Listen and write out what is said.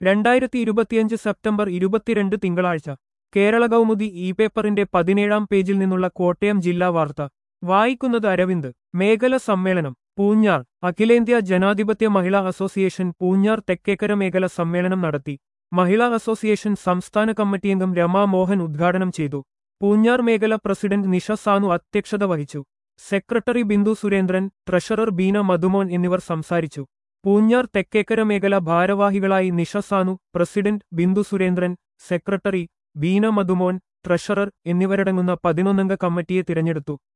2025 September 22 തിങ്കളാഴ്ച Kerala Kaumudi E പേപ്പറിന്റെ 17-ാം പേജിൽ നിന്നുള്ള കോട്ടയം ജില്ലാ വാർത്ത വായിക്കുന്നത് അരവിന്ദ്. മേഖല സമ്മേളനം പൂഞ്ഞാർ. അഖിലേന്ത്യാ ജനാധിപത്യ മഹിളാ അസോസിയേഷൻ പൂഞ്ഞാർ തെക്കേക്കര മേഖല സമ്മേളനം നടത്തി. മഹിളാ അസോസിയേഷൻ സംസ്ഥാന കമ്മിറ്റിയംഗം രമാ മോഹൻ ഉദ്ഘാടനം ചെയ്തു. പൂഞ്ഞാർ മേഖല പ്രസിഡന്റ് നിഷ സാനു അധ്യക്ഷത വഹിച്ചു. സെക്രട്ടറി ബിന്ദു സുരേന്ദ്രൻ, ട്രഷറർ ബീന മധുമോൻ എന്നിവർ സംസാരിച്ചു. പൂഞ്ഞാർ തെക്കേക്കര മേഖല ഭാരവാഹികളായി Nisha Sanu, president Bindu Surendran, secretary Beena Madhumon, treasurer എന്നിവരടങ്ങുന്ന 11-അംഗ കമ്മിറ്റിയെ തിരഞ്ഞെടുത്തു.